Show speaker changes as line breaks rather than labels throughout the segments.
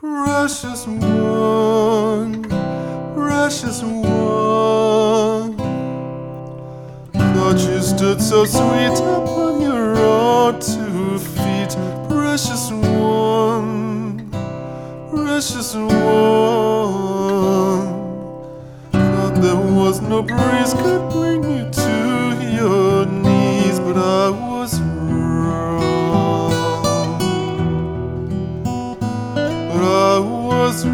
Precious one, precious one. Thought you stood so sweet upon your own 2 feet. Precious one, precious one. Thought there was no breeze could bring you to your knees, but I was wrong. But I was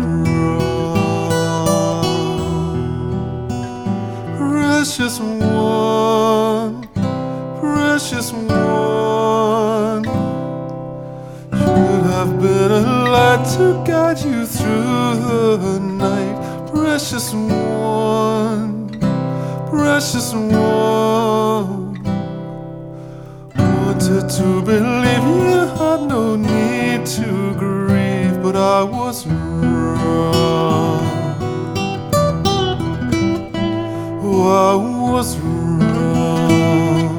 wrong. Precious one, precious one. Should have been a light to guide you through the night. Precious one, precious one. Wanted to believe you had no need to grieve, but I was wrong. Oh, I was wrong.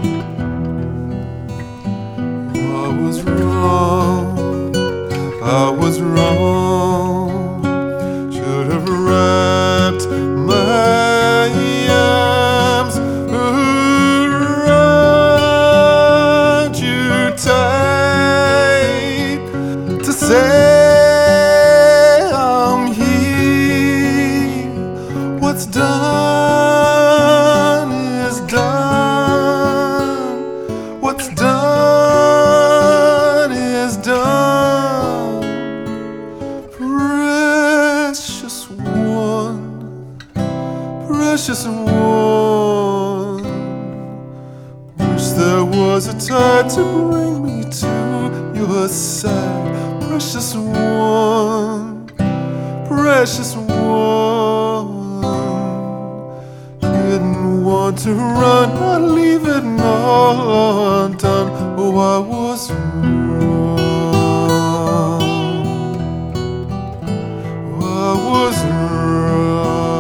I was wrong. I was wrong. Should have wrapped my arms around you tight to say I'm here. What's done is done. What's done is done. Precious one, precious one. Wish there was a tide to bring me to your side. Precious one, precious one. Didn't want to run, not leave it all undone. Oh, I was wrong. Oh, I was wrong.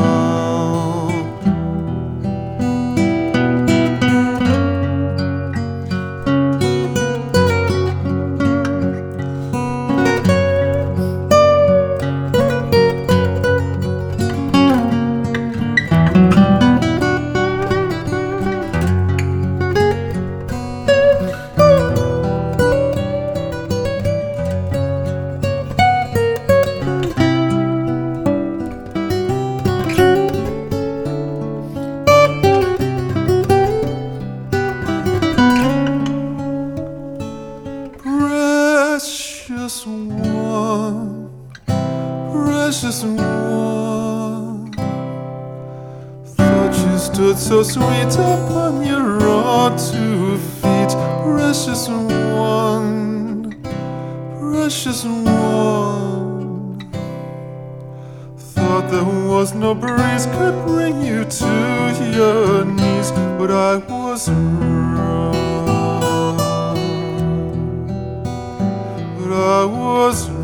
Precious one, precious one. Thought you stood so sweet upon your own 2 feet. Precious one, precious one. Thought there was no breeze could bring you to your knees, but I was wrong. But I was